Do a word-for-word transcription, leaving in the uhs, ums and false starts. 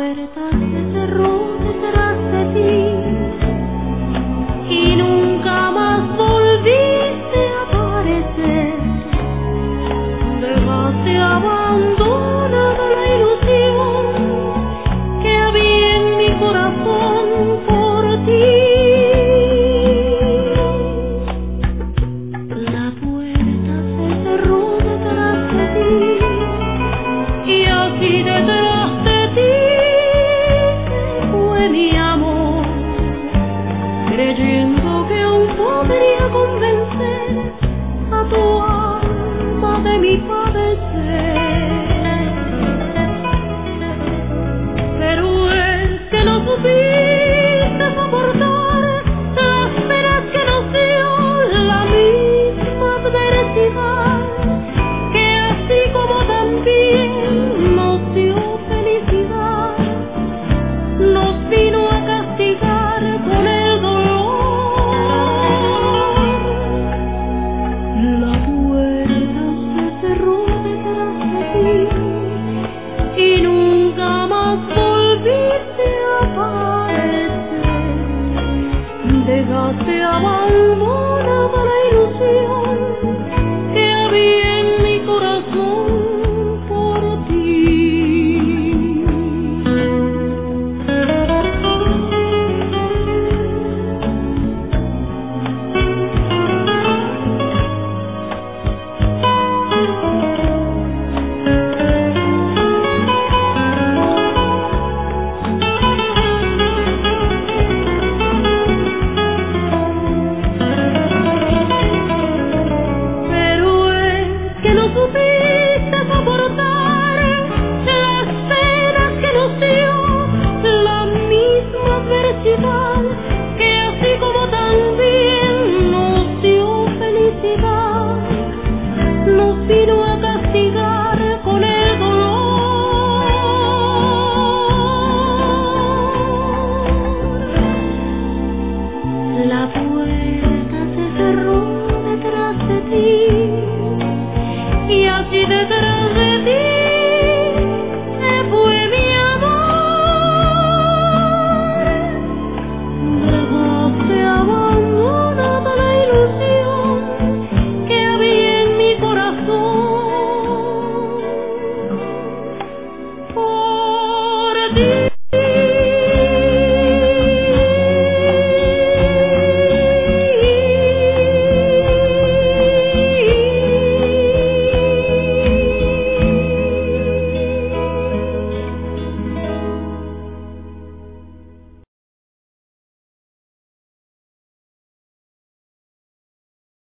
puerta se cerró detrás de ti y nunca más volviste a aparecer. Dejaste abandonada la ilusión que había en mi corazón por ti. La puerta se cerró detrás de ti y así detrás de ti se fue mi amor, creyendo que aún podría convencer a tu alma de mi padecer. Pero es que no supiste soportar las penas que nos dio la misma adversidad, que así como también nos dio felicidad, nos vino a castigar con el dolor. La puerta se cerró detrás de ti y nunca más volviste a aparecer. Dejaste abandonada la ilusión